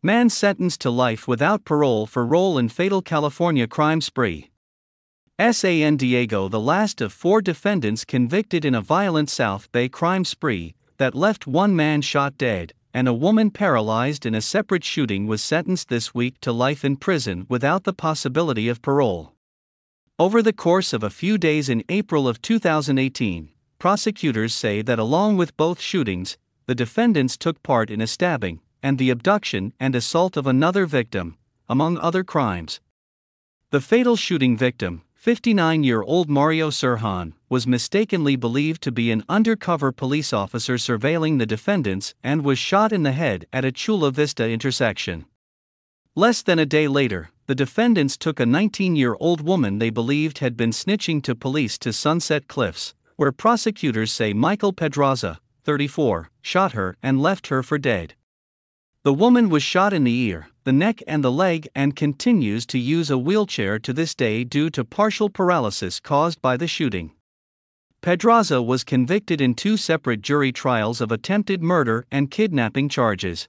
Man sentenced to life without parole for role in fatal California crime spree. San Diego, the last of 4 defendants convicted in a violent South Bay crime spree that left one man shot dead and a woman paralyzed in a separate shooting, was sentenced this week to life in prison without the possibility of parole. Over the course of a few days in April of 2018, prosecutors say that along with both shootings, the defendants took part in a stabbing and the abduction and assault of another victim, among other crimes. The fatal shooting victim, 59-year-old Mario Sirhan, was mistakenly believed to be an undercover police officer surveilling the defendants and was shot in the head at a Chula Vista intersection. Less than a day later, the defendants took a 19-year-old woman they believed had been snitching to police to Sunset Cliffs, where prosecutors say Michael Pedraza, 34, shot her and left her for dead. The woman was shot in the ear, the neck and the leg and continues to use a wheelchair to this day due to partial paralysis caused by the shooting. Pedraza was convicted in 2 separate jury trials of attempted murder and kidnapping charges.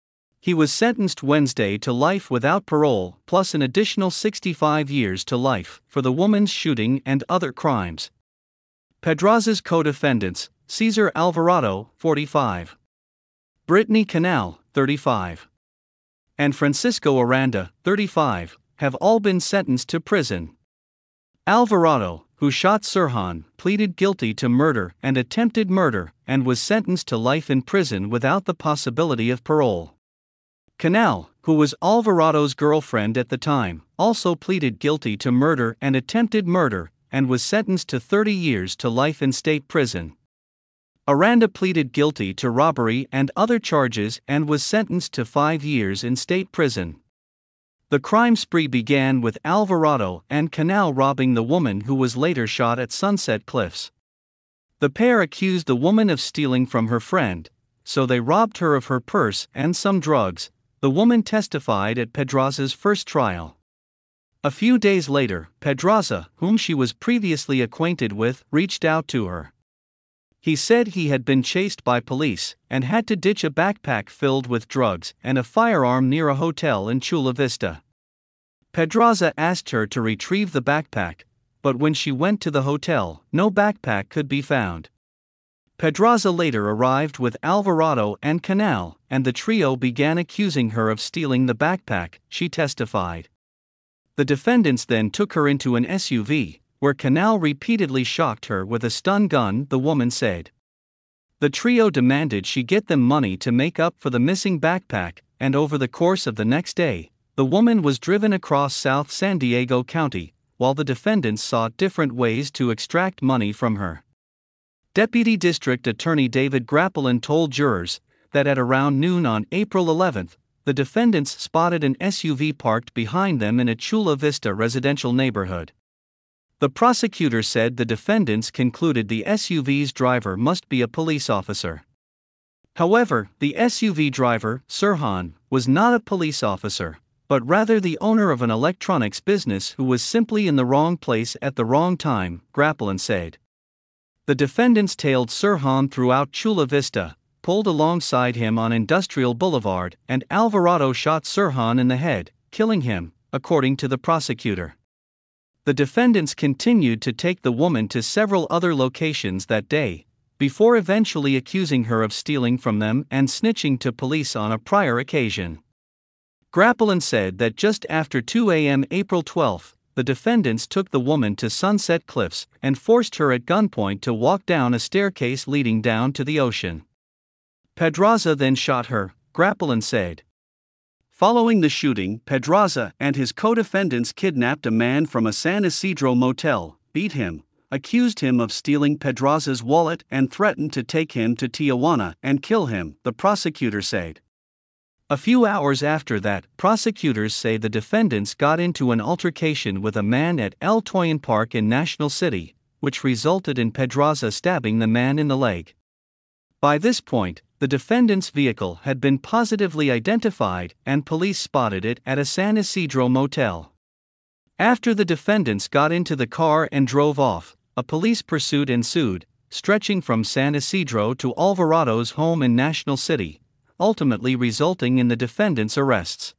He was sentenced Wednesday to life without parole, plus an additional 65 years to life for the woman's shooting and other crimes. Pedraza's co-defendants, Cesar Alvarado, 45, Brittany Canal, 35, and Francisco Aranda, 35, have all been sentenced to prison. Alvarado, who shot Sirhan, pleaded guilty to murder and attempted murder and was sentenced to life in prison without the possibility of parole. Canal, who was Alvarado's girlfriend at the time, also pleaded guilty to murder and attempted murder and was sentenced to 30 years to life in state prison. Aranda pleaded guilty to robbery and other charges and was sentenced to 5 years in state prison. The crime spree began with Alvarado and Canal robbing the woman who was later shot at Sunset Cliffs. The pair accused the woman of stealing from her friend, so they robbed her of her purse and some drugs, the woman testified at Pedraza's first trial. A few days later, Pedraza, whom she was previously acquainted with, reached out to her. He said he had been chased by police and had to ditch a backpack filled with drugs and a firearm near a hotel in Chula Vista. Pedraza asked her to retrieve the backpack, but when she went to the hotel, no backpack could be found. Pedraza later arrived with Alvarado and Canal, and the trio began accusing her of stealing the backpack, she testified. The defendants then took her into an SUV, where Canal repeatedly shocked her with a stun gun, the woman said. The trio demanded she get them money to make up for the missing backpack, and over the course of the next day, the woman was driven across South San Diego County, while the defendants sought different ways to extract money from her. Deputy District Attorney David Grappelin told jurors that at around noon on April 11, the defendants spotted an SUV parked behind them in a Chula Vista residential neighborhood. The prosecutor said the defendants concluded the SUV's driver must be a police officer. However, the SUV driver, Sirhan, was not a police officer, but rather the owner of an electronics business who was simply in the wrong place at the wrong time, Grappelin said. The defendants tailed Sirhan throughout Chula Vista, pulled alongside him on Industrial Boulevard, and Alvarado shot Sirhan in the head, killing him, according to the prosecutor. The defendants continued to take the woman to several other locations that day, before eventually accusing her of stealing from them and snitching to police on a prior occasion. Grappelin said that just after 2 a.m. April 12, the defendants took the woman to Sunset Cliffs and forced her at gunpoint to walk down a staircase leading down to the ocean. Pedraza then shot her, Grappelin said. Following the shooting, Pedraza and his co-defendants kidnapped a man from a San Isidro motel, beat him, accused him of stealing Pedraza's wallet and threatened to take him to Tijuana and kill him, the prosecutor said. A few hours after that, prosecutors say the defendants got into an altercation with a man at El Toyon Park in National City, which resulted in Pedraza stabbing the man in the leg. By this point, the defendant's vehicle had been positively identified and police spotted it at a San Isidro motel. After the defendants got into the car and drove off, a police pursuit ensued, stretching from San Isidro to Alvarado's home in National City, ultimately resulting in the defendant's arrests.